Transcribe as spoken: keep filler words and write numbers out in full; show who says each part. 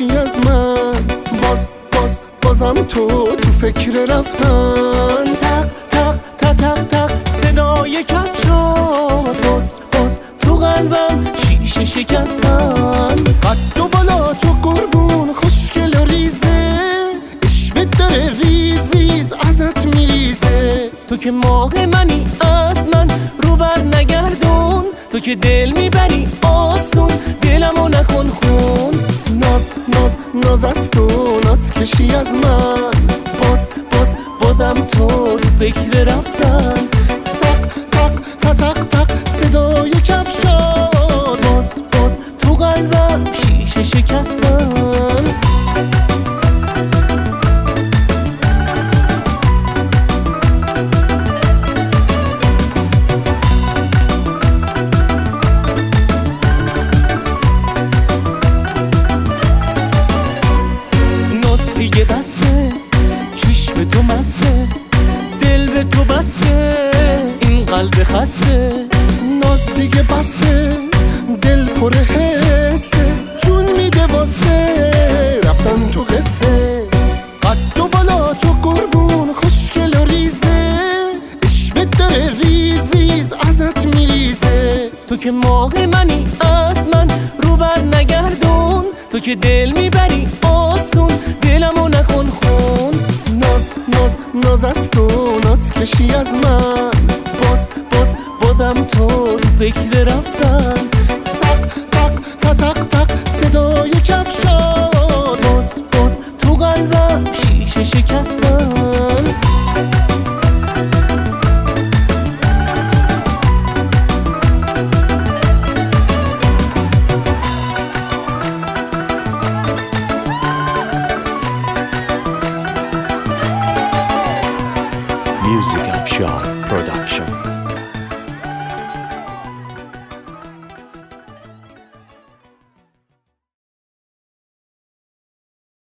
Speaker 1: کشی از من. باز باز بازم تو تو فکر رفتن.
Speaker 2: تق تق تق تق تق صدای کفشات باز باز تو قلبم شیشه شکستن.
Speaker 1: قد و بالا تو قربون خوشگل و ریزه، عشوه داره ریز ریز ازت میریزه.
Speaker 2: تو که ماه منی از من رو بر نگردون، تو که دل میبری آسون دلمو نکن خون.
Speaker 1: ناز ناز ناز از تو ناز کشی از من.
Speaker 2: باز باز بازم تو تو فکر رفتن.
Speaker 1: تق تق تق تق تق صدای کفشات
Speaker 2: باز باز تو قلبم شیشه شکستن. دیگه بسه چشم تو مسه، دل به تو بسه این قلب خسته.
Speaker 1: ناز دیگه بسه دل پر حسه، جون میده واسه رفتن تو قصه. قد و بالا تو قربون خوشگل و ریزه، عشوه داره ریز ریز ازت میریزه.
Speaker 2: تو که ماه منی از من رو بر نگردون، تو که دل میبری آسون دلمو نکن خون.
Speaker 1: ناز ناز ناز از تو ناز کشی از من.
Speaker 2: باز باز بازم تو تو فکر رفتن.
Speaker 1: تق تق تق تق تق صدای کفشات
Speaker 2: باز باز تو قلبم شیشه شکستن.
Speaker 3: Music Afshar Production.